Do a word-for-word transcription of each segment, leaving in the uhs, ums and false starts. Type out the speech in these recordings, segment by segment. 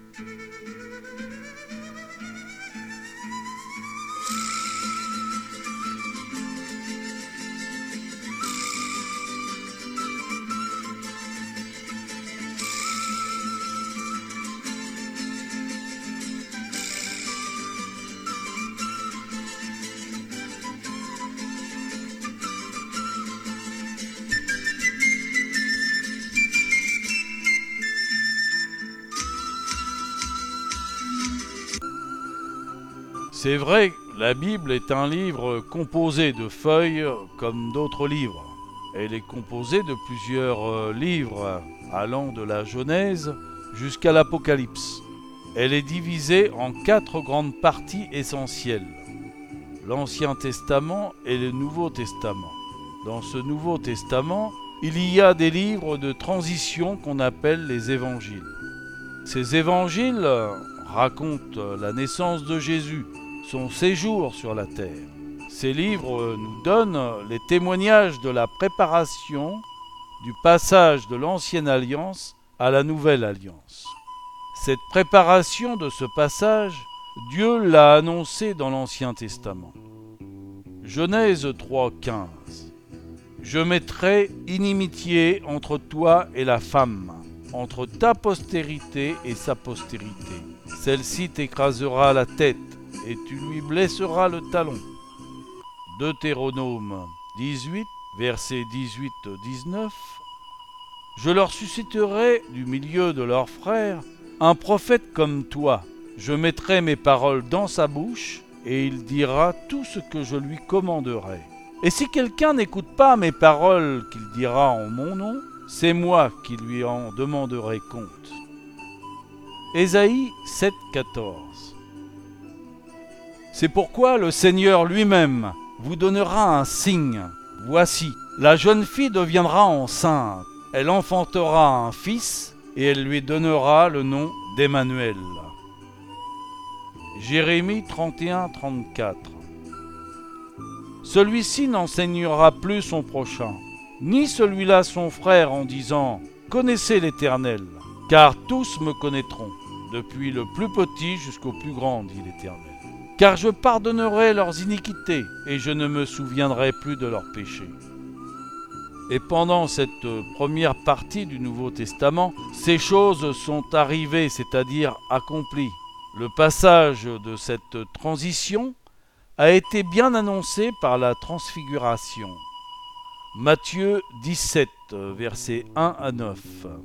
C'est vrai, la Bible est un livre composé de feuilles comme d'autres livres. Elle est composée de plusieurs livres allant de la Genèse jusqu'à l'Apocalypse. Elle est divisée en quatre grandes parties essentielles: l'Ancien Testament et le Nouveau Testament. Dans ce Nouveau Testament, il y a des livres de transition qu'on appelle les évangiles. Ces évangiles racontent la naissance de Jésus, son séjour sur la terre. Ces livres nous donnent les témoignages de la préparation du passage de l'Ancienne Alliance à la Nouvelle Alliance. Cette préparation de ce passage, Dieu l'a annoncé dans l'Ancien Testament. Genèse trois, quinze. « Je mettrai inimitié entre toi et la femme, entre ta postérité et sa postérité. Celle-ci t'écrasera la tête, et tu lui blesseras le talon. » Deutéronome dix-huit, versets dix-huit à dix-neuf. « Je leur susciterai du milieu de leurs frères un prophète comme toi. Je mettrai mes paroles dans sa bouche, et il dira tout ce que je lui commanderai. Et si quelqu'un n'écoute pas mes paroles qu'il dira en mon nom, c'est moi qui lui en demanderai compte. » Ésaïe sept, quatorze. C'est pourquoi le Seigneur lui-même vous donnera un signe. Voici, la jeune fille deviendra enceinte. Elle enfantera un fils et elle lui donnera le nom d'Emmanuel. Jérémie trente et un, trente-quatre. Celui-ci n'enseignera plus son prochain, ni celui-là son frère en disant « Connaissez l'Éternel », car tous me connaîtront, depuis le plus petit jusqu'au plus grand, dit l'Éternel. Car je pardonnerai leurs iniquités, et je ne me souviendrai plus de leurs péchés. Et pendant cette première partie du Nouveau Testament, ces choses sont arrivées, c'est-à-dire accomplies. Le passage de cette transition a été bien annoncé par la transfiguration. Matthieu dix-sept, versets un à neuf.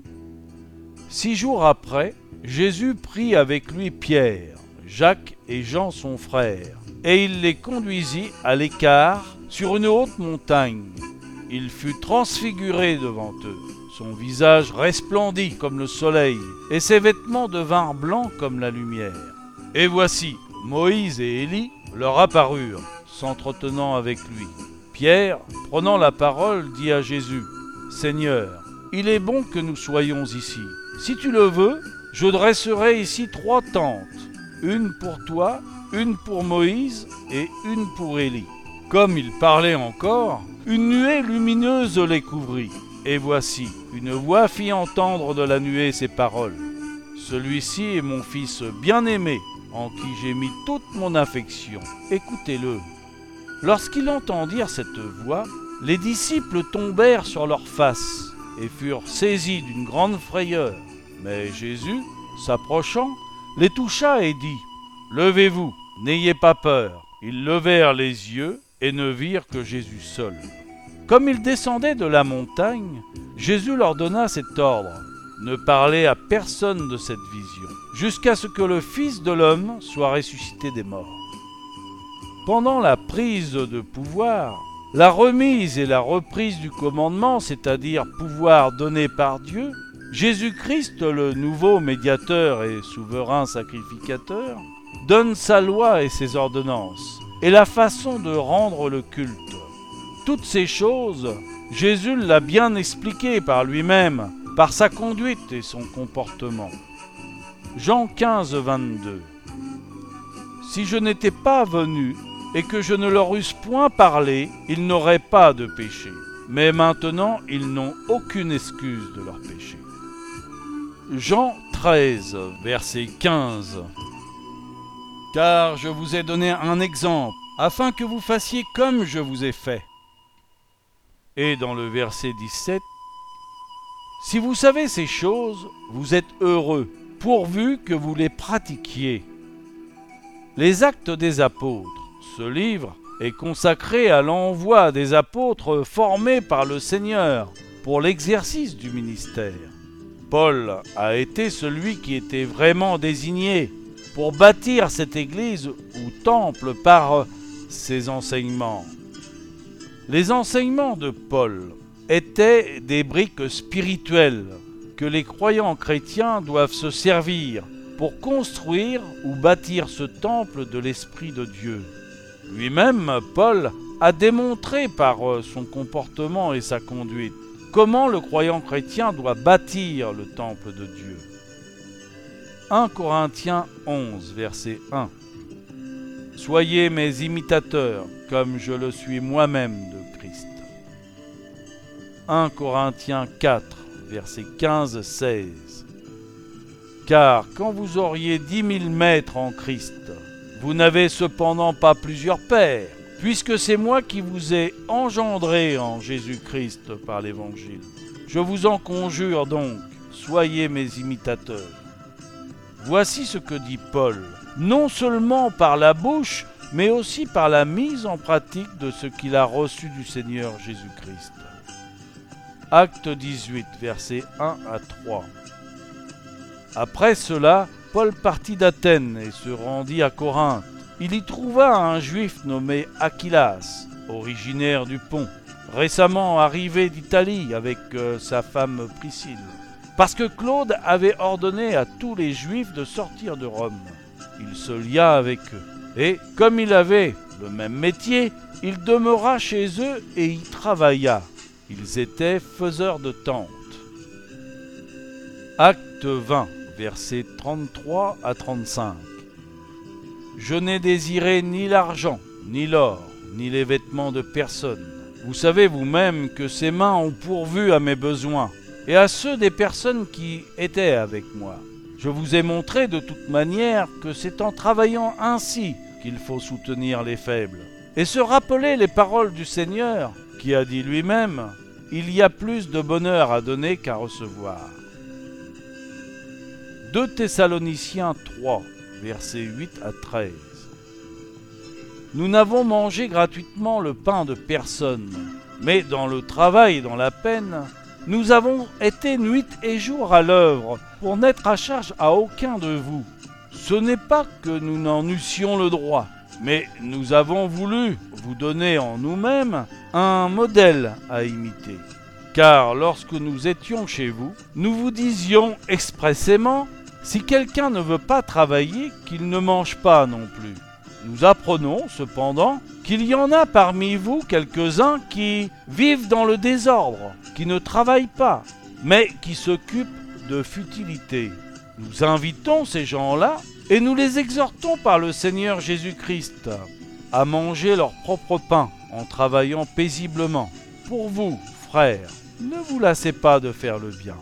Six jours après, Jésus prit avec lui Pierre, Jacques et Jean son frère, et il les conduisit à l'écart sur une haute montagne. Il fut transfiguré devant eux. Son visage resplendit comme le soleil, et ses vêtements devinrent blancs comme la lumière. Et voici, Moïse et Élie leur apparurent, s'entretenant avec lui. Pierre, prenant la parole, dit à Jésus : « Seigneur, il est bon que nous soyons ici. Si tu le veux, je dresserai ici trois tentes, une pour toi, une pour Moïse et une pour Élie. » Comme il parlait encore, une nuée lumineuse les couvrit. Et voici, une voix fit entendre de la nuée ces paroles : « Celui-ci est mon fils bien-aimé, en qui j'ai mis toute mon affection. Écoutez-le. » Lorsqu'ils entendirent cette voix, les disciples tombèrent sur leurs faces et furent saisis d'une grande frayeur. Mais Jésus, s'approchant, les toucha et dit : « Levez-vous, n'ayez pas peur. » Ils levèrent les yeux et ne virent que Jésus seul. Comme ils descendaient de la montagne, Jésus leur donna cet ordre : ne parlez à personne de cette vision, jusqu'à ce que le Fils de l'homme soit ressuscité des morts. Pendant la prise de pouvoir, la remise et la reprise du commandement, c'est-à-dire pouvoir donné par Dieu, Jésus-Christ, le nouveau médiateur et souverain sacrificateur, donne sa loi et ses ordonnances, et la façon de rendre le culte. Toutes ces choses, Jésus l'a bien expliqué par lui-même, par sa conduite et son comportement. Jean quinze, vingt-deux. « Si je n'étais pas venu et que je ne leur eusse point parlé, ils n'auraient pas de péché. Mais maintenant, ils n'ont aucune excuse de leur péché. » Jean treize, verset quinze. Car je vous ai donné un exemple, afin que vous fassiez comme je vous ai fait. Et dans le verset dix-sept, si vous savez ces choses, vous êtes heureux, pourvu que vous les pratiquiez. Les Actes des Apôtres, ce livre est consacré à l'envoi des apôtres formés par le Seigneur pour l'exercice du ministère. Paul a été celui qui était vraiment désigné pour bâtir cette église ou temple par ses enseignements. Les enseignements de Paul étaient des briques spirituelles que les croyants chrétiens doivent se servir pour construire ou bâtir ce temple de l'Esprit de Dieu. Lui-même, Paul, a démontré par son comportement et sa conduite comment le croyant chrétien doit bâtir le temple de Dieu. un Corinthiens onze, verset un. Soyez mes imitateurs, comme je le suis moi-même de Christ. un Corinthiens quatre, versets quinze à seize. Car quand vous auriez dix mille maîtres en Christ, vous n'avez cependant pas plusieurs pères, puisque c'est moi qui vous ai engendré en Jésus-Christ par l'Évangile. Je vous en conjure donc, soyez mes imitateurs. Voici ce que dit Paul, non seulement par la bouche, mais aussi par la mise en pratique de ce qu'il a reçu du Seigneur Jésus-Christ. Acte dix-huit, versets un à trois. Après cela, Paul partit d'Athènes et se rendit à Corinthe. Il y trouva un juif nommé Aquilas, originaire du Pont, récemment arrivé d'Italie avec euh, sa femme Priscille, parce que Claude avait ordonné à tous les juifs de sortir de Rome. Il se lia avec eux, et comme il avait le même métier, il demeura chez eux et y travailla. Ils étaient faiseurs de tentes. Acte vingt, versets trente-trois à trente-cinq. Je n'ai désiré ni l'argent, ni l'or, ni les vêtements de personne. Vous savez vous-même que ces mains ont pourvu à mes besoins et à ceux des personnes qui étaient avec moi. Je vous ai montré de toute manière que c'est en travaillant ainsi qu'il faut soutenir les faibles et se rappeler les paroles du Seigneur qui a dit lui-même « Il y a plus de bonheur à donner qu'à recevoir ». deux Thessaloniciens trois, versets huit à treize. Nous n'avons mangé gratuitement le pain de personne, mais dans le travail et dans la peine, nous avons été nuit et jour à l'œuvre pour n'être à charge à aucun de vous. Ce n'est pas que nous n'en eussions le droit, mais nous avons voulu vous donner en nous-mêmes un modèle à imiter. Car lorsque nous étions chez vous, nous vous disions expressément « Si quelqu'un ne veut pas travailler, qu'il ne mange pas non plus ». Nous apprenons cependant qu'il y en a parmi vous quelques-uns qui vivent dans le désordre, qui ne travaillent pas, mais qui s'occupent de futilités. Nous invitons ces gens-là et nous les exhortons par le Seigneur Jésus-Christ à manger leur propre pain en travaillant paisiblement. Pour vous, frères, ne vous lassez pas de faire le bien.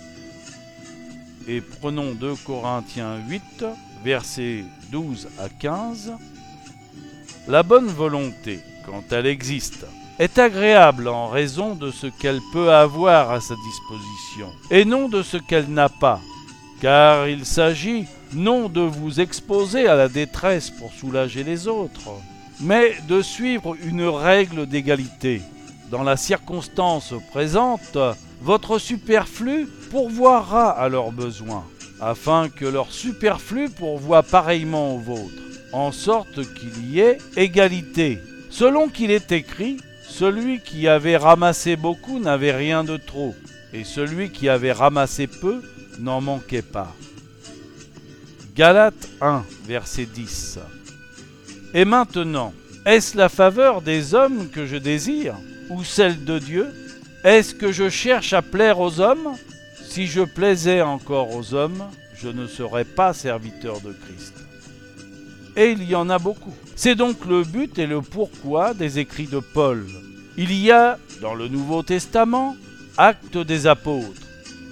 Et prenons deux Corinthiens huit, versets douze à quinze. La bonne volonté, quand elle existe, est agréable en raison de ce qu'elle peut avoir à sa disposition, et non de ce qu'elle n'a pas, car il s'agit non de vous exposer à la détresse pour soulager les autres, mais de suivre une règle d'égalité. Dans la circonstance présente, votre superflu pourvoira à leurs besoins, afin que leur superflu pourvoie pareillement au vôtre, en sorte qu'il y ait égalité. Selon qu'il est écrit, celui qui avait ramassé beaucoup n'avait rien de trop, et celui qui avait ramassé peu n'en manquait pas. Galates un, verset dix. Et maintenant, est-ce la faveur des hommes que je désire, ou celle de Dieu? Est-ce que je cherche à plaire aux hommes? Si je plaisais encore aux hommes, je ne serais pas serviteur de Christ. Et il y en a beaucoup. C'est donc le but et le pourquoi des écrits de Paul. Il y a, dans le Nouveau Testament, Actes des Apôtres,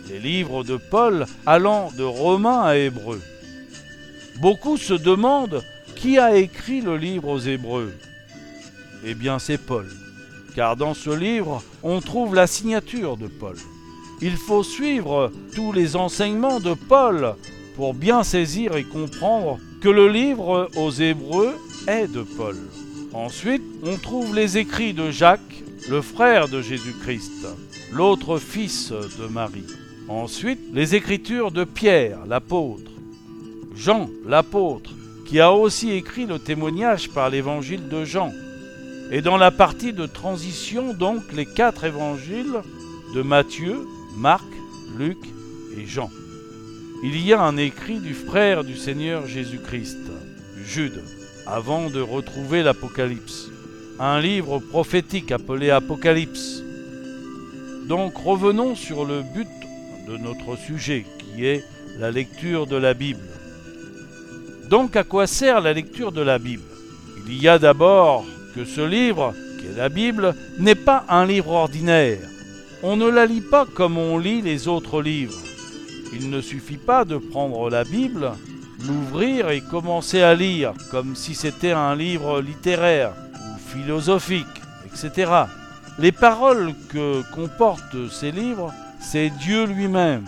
les livres de Paul allant de Romains à Hébreux. Beaucoup se demandent qui a écrit le livre aux Hébreux. Eh bien, c'est Paul, car dans ce livre, on trouve la signature de Paul. Il faut suivre tous les enseignements de Paul pour bien saisir et comprendre que le livre aux Hébreux est de Paul. Ensuite, on trouve les écrits de Jacques, le frère de Jésus-Christ, l'autre fils de Marie. Ensuite, les écritures de Pierre, l'apôtre, Jean, l'apôtre, qui a aussi écrit le témoignage par l'évangile de Jean. Et dans la partie de transition, donc, les quatre évangiles de Matthieu, Marc, Luc et Jean. Il y a un écrit du frère du Seigneur Jésus-Christ, Jude, avant de retrouver l'Apocalypse, un livre prophétique appelé Apocalypse. Donc revenons sur le but de notre sujet, qui est la lecture de la Bible. Donc à quoi sert la lecture de la Bible? Il y a d'abord que ce livre, qui est la Bible, n'est pas un livre ordinaire. On ne la lit pas comme on lit les autres livres. Il ne suffit pas de prendre la Bible, l'ouvrir et commencer à lire, comme si c'était un livre littéraire ou philosophique, et cetera. Les paroles que comportent ces livres, c'est Dieu lui-même.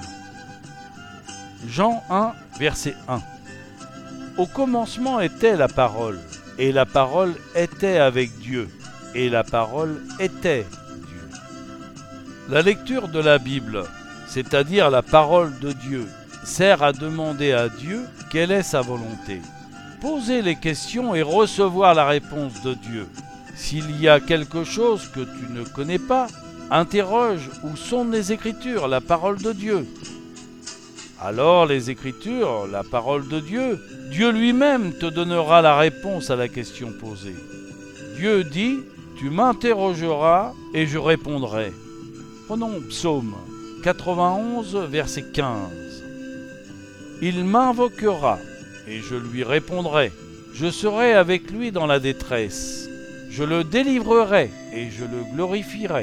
Jean un, verset un. Au commencement était la parole, et la parole était avec Dieu, et la parole était Dieu. La lecture de la Bible, c'est-à-dire la parole de Dieu, sert à demander à Dieu quelle est sa volonté. Poser les questions et recevoir la réponse de Dieu. S'il y a quelque chose que tu ne connais pas, interroge où sont les Écritures, la parole de Dieu. Alors les Écritures, la parole de Dieu, Dieu lui-même te donnera la réponse à la question posée. Dieu dit, tu m'interrogeras et je répondrai. Prenons Psaume quatre-vingt-onze, verset quinze. Il m'invoquera et je lui répondrai. Je serai avec lui dans la détresse. Je le délivrerai et je le glorifierai.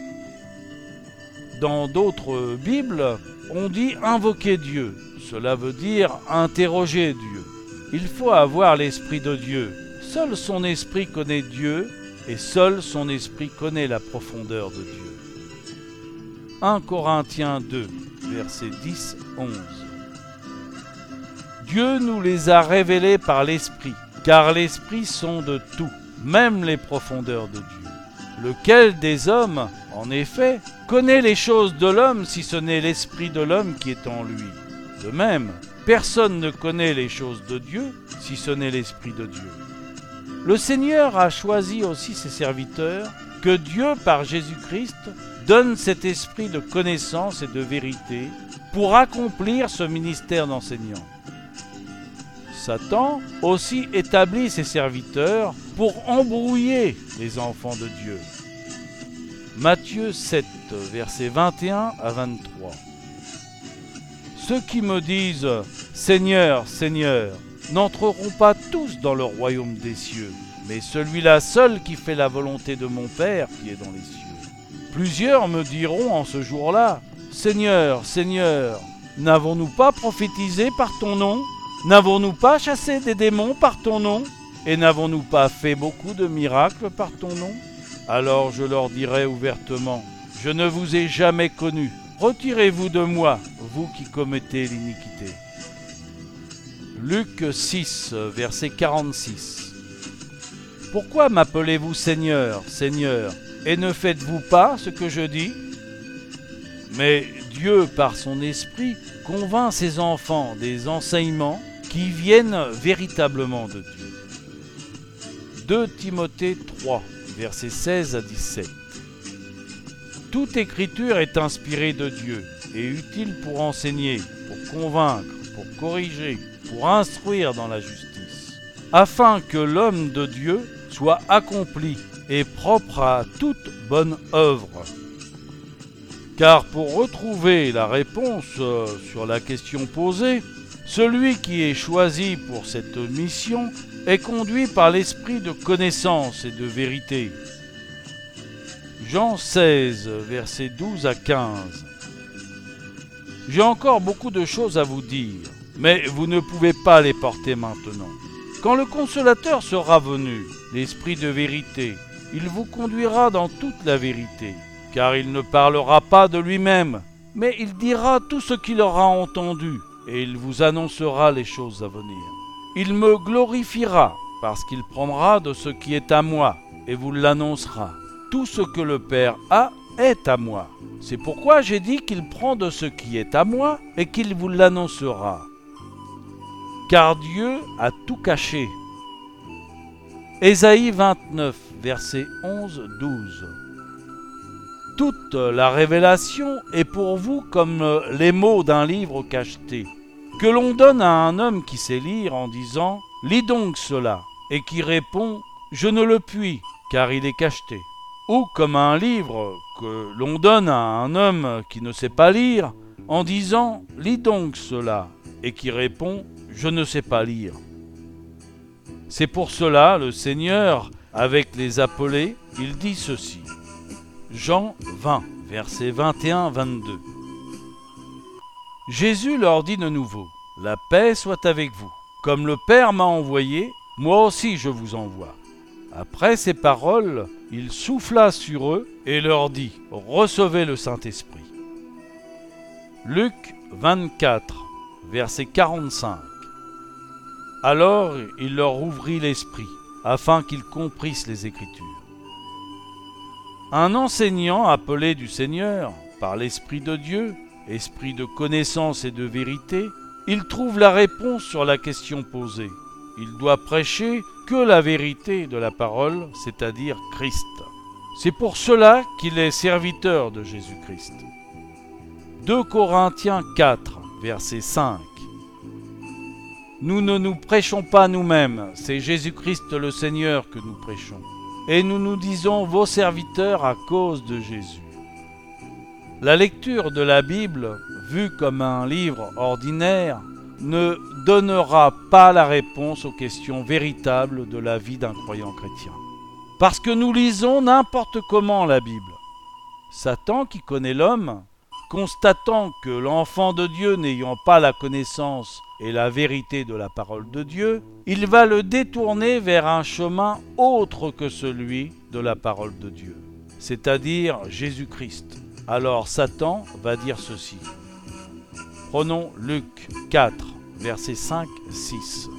Dans d'autres Bibles, on dit invoquer Dieu. Cela veut dire interroger Dieu. Il faut avoir l'Esprit de Dieu. Seul son esprit connaît Dieu et seul son esprit connaît la profondeur de Dieu. un Corinthiens deux, versets dix à onze. Dieu nous les a révélés par l'Esprit, car l'Esprit sonde tout, même les profondeurs de Dieu. Lequel des hommes, en effet, connaît les choses de l'homme si ce n'est l'Esprit de l'homme qui est en lui? De même, personne ne connaît les choses de Dieu si ce n'est l'Esprit de Dieu. Le Seigneur a choisi aussi ses serviteurs, que Dieu, par Jésus-Christ, donne cet esprit de connaissance et de vérité pour accomplir ce ministère d'enseignant. Satan aussi établit ses serviteurs pour embrouiller les enfants de Dieu. Matthieu sept, versets vingt et un à vingt-trois. Ceux qui me disent « Seigneur, Seigneur », n'entreront pas tous dans le royaume des cieux, mais celui-là seul qui fait la volonté de mon Père qui est dans les cieux. Plusieurs me diront en ce jour-là « Seigneur, Seigneur, n'avons-nous pas prophétisé par ton nom ? N'avons-nous pas chassé des démons par ton nom ? Et n'avons-nous pas fait beaucoup de miracles par ton nom ? Alors je leur dirai ouvertement, je ne vous ai jamais connus. Retirez-vous de moi, vous qui commettez l'iniquité. Luc six, verset quarante-six. Pourquoi m'appelez-vous Seigneur, Seigneur, et ne faites-vous pas ce que je dis ? Mais Dieu, par son esprit, convainc ses enfants des enseignements qui viennent véritablement de Dieu. deux Timothée trois, versets seize à dix-sept. Toute écriture est inspirée de Dieu et utile pour enseigner, pour convaincre, pour corriger, pour instruire dans la justice, afin que l'homme de Dieu soit accompli et propre à toute bonne œuvre. Car pour retrouver la réponse sur la question posée, celui qui est choisi pour cette mission est conduit par l'esprit de connaissance et de vérité. Jean seize, versets douze à quinze. J'ai encore beaucoup de choses à vous dire, mais vous ne pouvez pas les porter maintenant. Quand le Consolateur sera venu, l'Esprit de vérité, il vous conduira dans toute la vérité, car il ne parlera pas de lui-même, mais il dira tout ce qu'il aura entendu, et il vous annoncera les choses à venir. Il me glorifiera, parce qu'il prendra de ce qui est à moi, et vous l'annoncera. Tout ce que le Père a est à moi. C'est pourquoi j'ai dit qu'il prend de ce qui est à moi, et qu'il vous l'annoncera. Car Dieu a tout caché. Ésaïe vingt-neuf, versets onze à douze. Toute la révélation est pour vous comme les mots d'un livre cacheté, que l'on donne à un homme qui sait lire en disant « Lis donc cela » et qui répond « Je ne le puis, car il est cacheté ». Ou comme un livre que l'on donne à un homme qui ne sait pas lire en disant « Lis donc cela » et qui répond « Je ne sais pas lire ». C'est pour cela le Seigneur, avec les appelés, il dit ceci. Jean vingt, versets vingt et un à vingt-deux. Jésus leur dit de nouveau, « La paix soit avec vous. Comme le Père m'a envoyé, moi aussi je vous envoie. » Après ces paroles, il souffla sur eux et leur dit, « Recevez le Saint-Esprit. » Luc vingt-quatre, verset quarante-cinq. Alors il leur ouvrit l'esprit, afin qu'ils comprissent les Écritures. Un enseignant appelé du Seigneur, par l'Esprit de Dieu, esprit de connaissance et de vérité, il trouve la réponse sur la question posée. Il doit prêcher que la vérité de la parole, c'est-à-dire Christ. C'est pour cela qu'il est serviteur de Jésus-Christ. deux Corinthiens quatre, verset cinq. Nous ne nous prêchons pas nous-mêmes, c'est Jésus-Christ le Seigneur que nous prêchons. Et nous nous disons vos serviteurs à cause de Jésus. La lecture de la Bible, vue comme un livre ordinaire, ne donnera pas la réponse aux questions véritables de la vie d'un croyant chrétien. Parce que nous lisons n'importe comment la Bible. Satan, qui connaît l'homme, constatant que l'enfant de Dieu n'ayant pas la connaissance et la vérité de la parole de Dieu, il va le détourner vers un chemin autre que celui de la parole de Dieu, c'est-à-dire Jésus-Christ. Alors Satan va dire ceci. Prenons Luc quatre, versets cinq à six.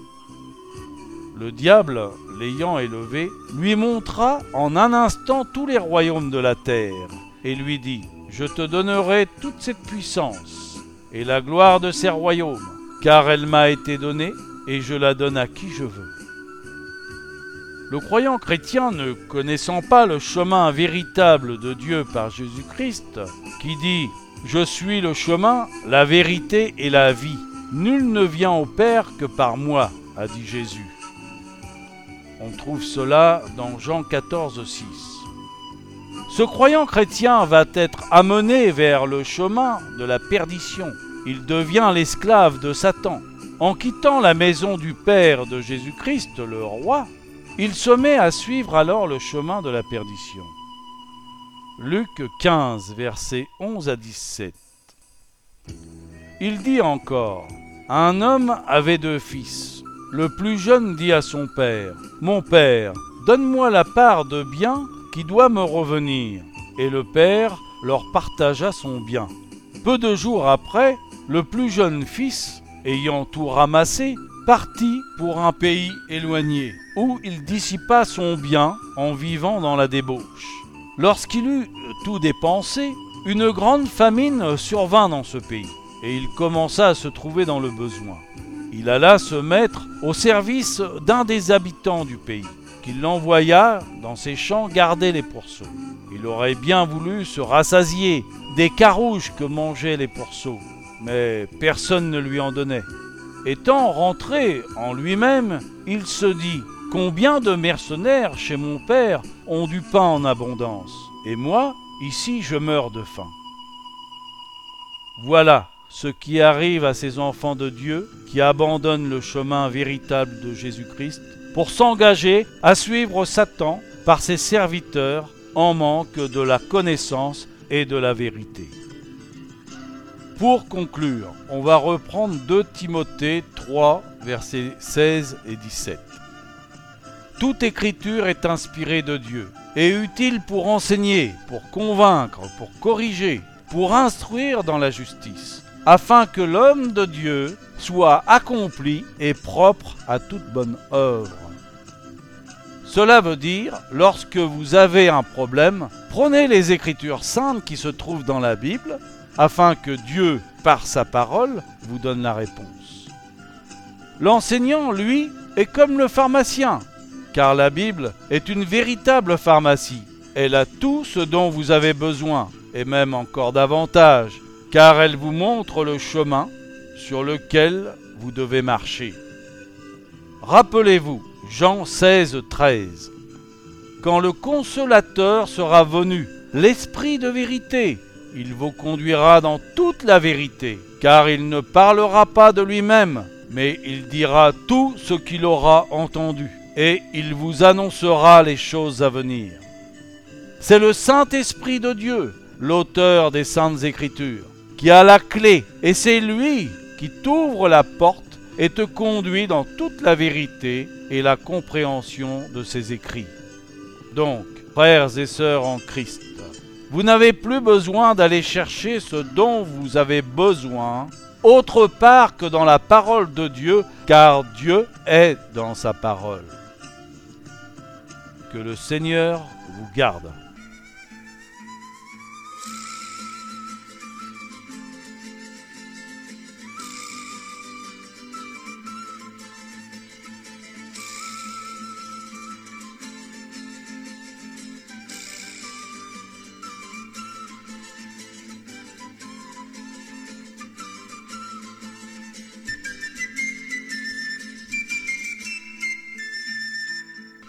Le diable, l'ayant élevé, lui montra en un instant tous les royaumes de la terre, et lui dit, « Je te donnerai toute cette puissance et la gloire de ces royaumes, car elle m'a été donnée, et je la donne à qui je veux. » Le croyant chrétien, ne connaissant pas le chemin véritable de Dieu par Jésus-Christ, qui dit « Je suis le chemin, la vérité et la vie. Nul ne vient au Père que par moi, a dit Jésus. » On trouve cela dans Jean quatorze, six. Ce croyant chrétien va être amené vers le chemin de la perdition. Il devient l'esclave de Satan. En quittant la maison du Père de Jésus-Christ, le roi, il se met à suivre alors le chemin de la perdition. Luc quinze, versets onze à dix-sept. Il dit encore, « Un homme avait deux fils. Le plus jeune dit à son père, « Mon père, donne-moi la part de bien qui doit me revenir. » Et le père leur partagea son bien. Peu de jours après, le plus jeune fils, ayant tout ramassé, partit pour un pays éloigné, où il dissipa son bien en vivant dans la débauche. Lorsqu'il eut tout dépensé, une grande famine survint dans ce pays, et il commença à se trouver dans le besoin. Il alla se mettre au service d'un des habitants du pays, qui l'envoya dans ses champs garder les pourceaux. Il aurait bien voulu se rassasier des carouges que mangeaient les pourceaux, mais personne ne lui en donnait. Étant rentré en lui-même, il se dit « Combien de mercenaires chez mon père ont du pain en abondance, et moi, ici, je meurs de faim. » Voilà ce qui arrive à ces enfants de Dieu qui abandonnent le chemin véritable de Jésus-Christ pour s'engager à suivre Satan par ses serviteurs en manque de la connaissance et de la vérité. Pour conclure, on va reprendre deux Timothée trois, versets seize et dix-sept. Toute écriture est inspirée de Dieu et utile pour enseigner, pour convaincre, pour corriger, pour instruire dans la justice, afin que l'homme de Dieu soit accompli et propre à toute bonne œuvre. Cela veut dire, lorsque vous avez un problème, prenez les Écritures saintes qui se trouvent dans la Bible, afin que Dieu, par sa parole, vous donne la réponse. L'enseignant, lui, est comme le pharmacien, car la Bible est une véritable pharmacie. Elle a tout ce dont vous avez besoin, et même encore davantage, car elle vous montre le chemin sur lequel vous devez marcher. Rappelez-vous, Jean seize, treize. Quand le Consolateur sera venu, l'Esprit de vérité, il vous conduira dans toute la vérité, car il ne parlera pas de lui-même, mais il dira tout ce qu'il aura entendu, et il vous annoncera les choses à venir. C'est le Saint-Esprit de Dieu, l'auteur des Saintes Écritures, qui a la clé, et c'est lui qui t'ouvre la porte et te conduit dans toute la vérité et la compréhension de ses écrits. Donc, frères et sœurs en Christ, vous n'avez plus besoin d'aller chercher ce dont vous avez besoin autre part que dans la parole de Dieu, car Dieu est dans sa parole. Que le Seigneur vous garde.